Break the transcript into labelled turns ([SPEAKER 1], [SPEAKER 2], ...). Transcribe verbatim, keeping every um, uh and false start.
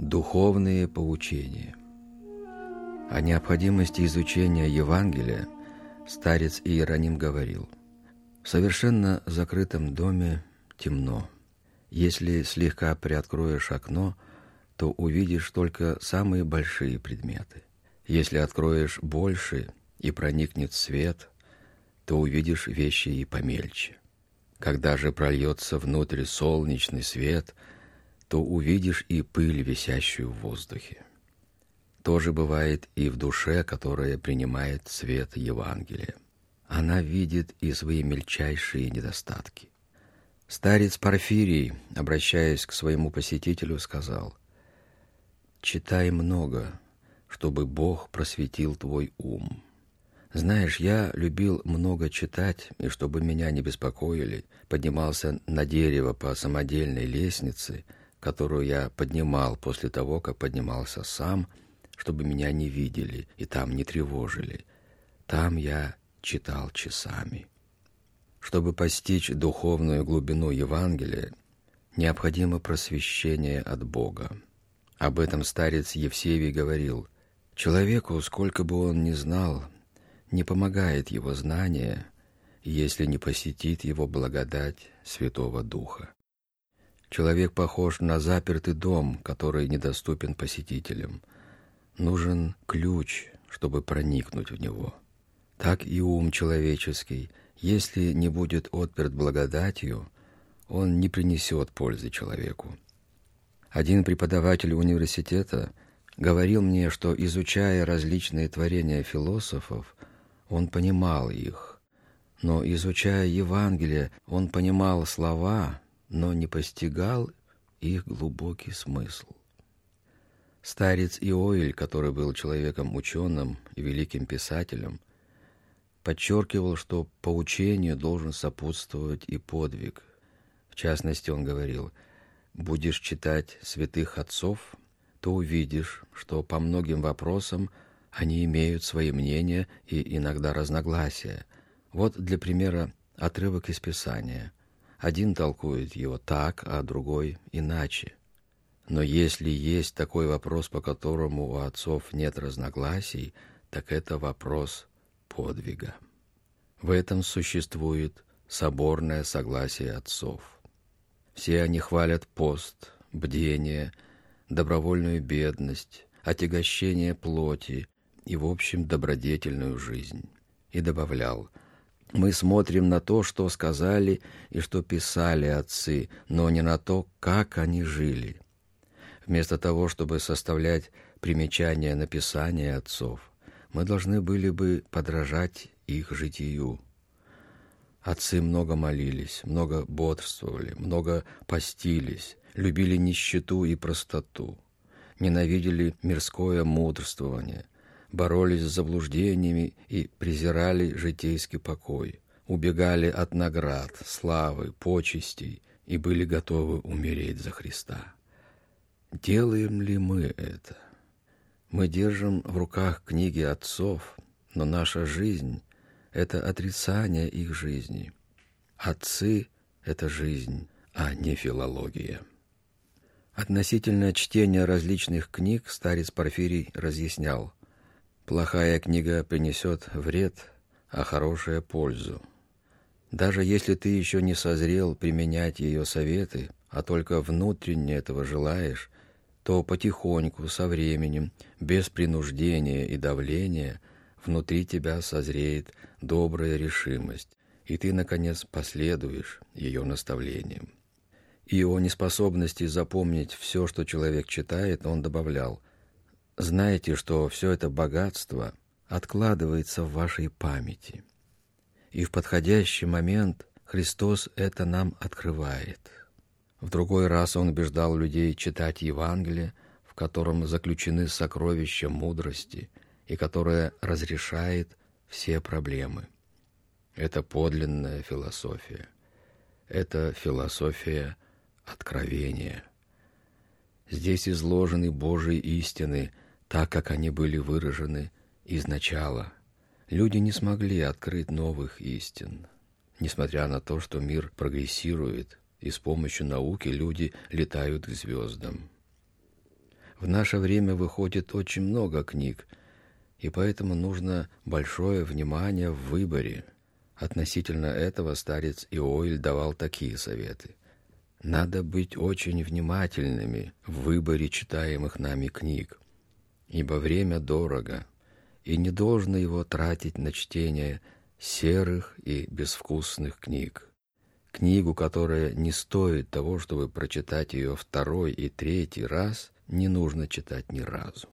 [SPEAKER 1] Духовные поучения. О необходимости изучения Евангелия старец Иероним говорил: «В совершенно закрытом доме темно. Если слегка приоткроешь окно, то увидишь только самые большие предметы. Если откроешь больше и проникнет свет, то увидишь вещи и помельче. Когда же прольется внутрь солнечный свет, то увидишь и пыль, висящую в воздухе. То же бывает и в душе, которая принимает свет Евангелия. Она видит и свои мельчайшие недостатки». Старец Порфирий, обращаясь к своему посетителю, сказал: «Читай много, чтобы Бог просветил твой ум. Знаешь, я любил много читать, и чтобы меня не беспокоили, поднимался на дерево по самодельной лестнице, которую я поднимал после того, как поднимался сам, чтобы меня не видели и там не тревожили. Там я читал часами». Чтобы постичь духовную глубину Евангелия, необходимо просвещение от Бога. Об этом старец Евсевий говорил: «Человеку, сколько бы он ни знал, не помогает его знание, если не посетит его благодать Святого Духа. Человек похож на запертый дом, который недоступен посетителям. Нужен ключ, чтобы проникнуть в него. Так и ум человеческий, если не будет отперт благодатью, он не принесет пользы человеку». Один преподаватель университета говорил мне, что, изучая различные творения философов, он понимал их, но, изучая Евангелие, он понимал слова, но не постигал их глубокий смысл. Старец Иоиль, который был человеком ученым и великим писателем, подчеркивал, что поучению должен сопутствовать и подвиг. В частности, он говорил: «Будешь читать святых отцов, то увидишь, что по многим вопросам они имеют свои мнения и иногда разногласия. Вот, для примера, отрывок из Писания. Один толкует его так, а другой иначе. Но если есть такой вопрос, по которому у отцов нет разногласий, так это вопрос подвига. В этом существует соборное согласие отцов. Все они хвалят пост, бдение, добровольную бедность, отягощение плоти и, в общем, добродетельную жизнь». И добавлял: «Мы смотрим на то, что сказали и что писали отцы, но не на то, как они жили. Вместо того, чтобы составлять примечания на Писание отцов, мы должны были бы подражать их житию. Отцы много молились, много бодрствовали, много постились, любили нищету и простоту, ненавидели мирское мудрствование, боролись с заблуждениями и презирали житейский покой, убегали от наград, славы, почестей и были готовы умереть за Христа. Делаем ли мы это? Мы держим в руках книги отцов, но наша жизнь — это отрицание их жизни. Отцы — это жизнь, а не филология». Относительно чтения различных книг старец Порфирий разъяснял: «Плохая книга принесет вред, а хорошая — пользу. Даже если ты еще не созрел применять ее советы, а только внутренне этого желаешь, то потихоньку, со временем, без принуждения и давления, внутри тебя созреет добрая решимость, и ты, наконец, последуешь ее наставлениям». И о неспособности запомнить все, что человек читает, он добавлял: «Знайте, что все это богатство откладывается в вашей памяти, и в подходящий момент Христос это нам открывает». В другой раз он убеждал людей читать Евангелие, в котором заключены сокровища мудрости и которое разрешает все проблемы. Это подлинная философия. Это философия откровения. Здесь изложены Божьи истины так, как они были выражены изначала. Люди не смогли открыть новых истин, несмотря на то, что мир прогрессирует, и с помощью науки люди летают к звездам. В наше время выходит очень много книг, и поэтому нужно большое внимание в выборе. Относительно этого старец Иоэль давал такие советы. Надо быть очень внимательными в выборе читаемых нами книг, ибо время дорого, и не должно его тратить на чтение серых и безвкусных книг. Книгу, которая не стоит того, чтобы прочитать ее второй и третий раз, не нужно читать ни разу.